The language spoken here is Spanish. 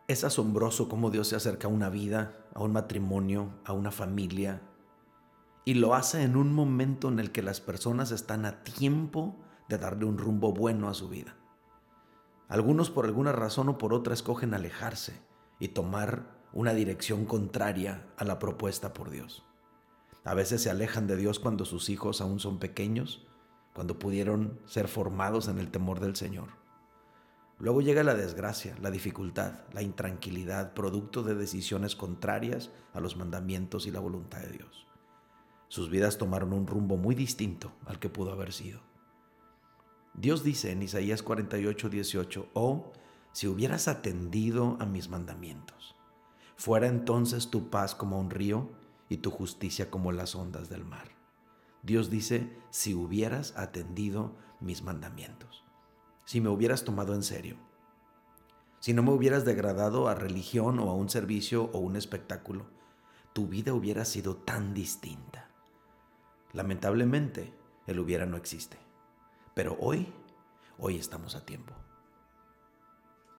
Es asombroso cómo Dios se acerca a una vida, a un matrimonio, a una familia, y lo hace en un momento en el que las personas están a tiempo de darle un rumbo bueno a su vida. Algunos por alguna razón o por otra escogen alejarse y tomar una dirección contraria a la propuesta por Dios. A veces se alejan de Dios cuando sus hijos aún son pequeños, cuando pudieron ser formados en el temor del Señor. Luego llega la desgracia, la dificultad, la intranquilidad, producto de decisiones contrarias a los mandamientos y la voluntad de Dios. Sus vidas tomaron un rumbo muy distinto al que pudo haber sido. Dios dice en Isaías 48:18, oh, si hubieras atendido a mis mandamientos, fuera entonces tu paz como un río y tu justicia como las ondas del mar. Dios dice, si hubieras atendido mis mandamientos, si me hubieras tomado en serio, si no me hubieras degradado a religión o a un servicio o un espectáculo, tu vida hubiera sido tan distinta. Lamentablemente, el hubiera no existe. Pero hoy estamos a tiempo.